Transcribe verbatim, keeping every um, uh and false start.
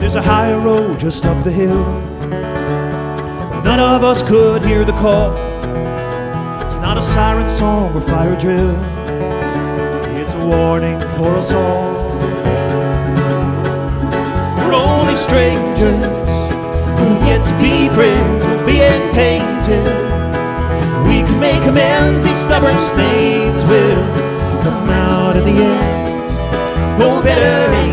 There's a higher road just up the hill. None of us could hear the call. It's not a siren song or fire drill. It's a warning for us all. We're only strangers who've yet to be friends of being painted. We can make amends, these stubborn stains will come out in the end. Oh, better ain't